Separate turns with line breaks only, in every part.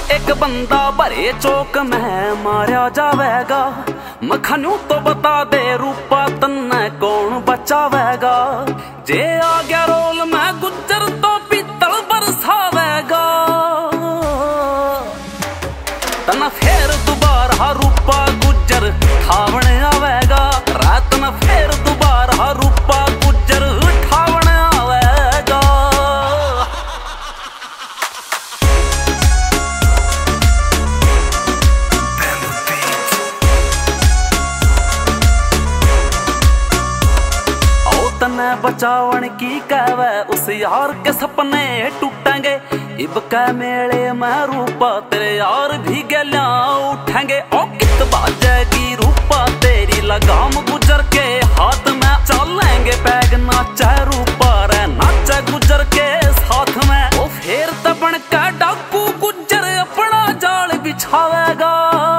एक बंदा भरे चौक में मारा जावेगा, मखनू तो बता दे रूपा तन्ने कौन बचावेगा। जे आ गया रोल में गुज्जर तो पीतल बरसावेगा, तना फिर दोबारा रूपा गुज्जर ठावने आवेगा। रात न फिर दोबारा रूपा गुज्जर ठावने आवेगा। तने बचावन की कहवे उस यार के सपने टूटेंगे। इब के मेले में रूपा तेरे यार भी गलियां उठेंगे। ओ कित बाजेगी रूपा तेरी लगाम गुजर के हाथ में, चलेंगे पैग नाचे रूपा रे नाचे गुजर के साथ में। ओ फिर तबन का डाकू गुजर अपना जाल बिछावेगा,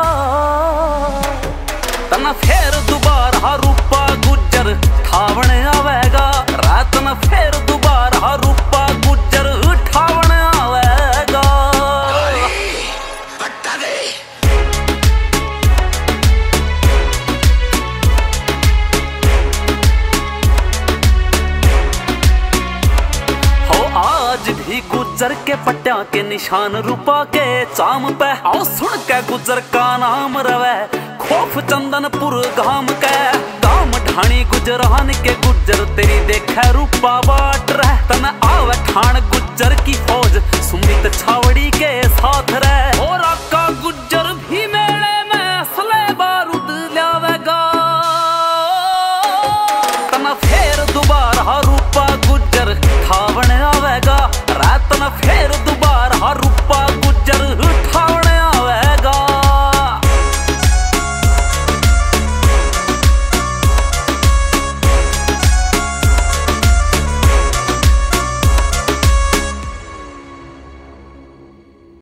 तना फिर दोबारा रूपा गुज्जर ठावने आवेगा। रात न फिर दोबारा रूपा गुज्जर ठावने आवेगा। हो आज भी गुज्जर के पट्टिया के निशान रूपा के चाम पे। आओ सुन के गुज्जर का नाम रवे खौफ चंदनपुर गाम के। गाम ढाणी गुजरान के गुज्जर तेरी देखे रूपा बाट रह। तन आवे ठाण गुज्जर की फौज सुमित छावड़ी के साथ रह।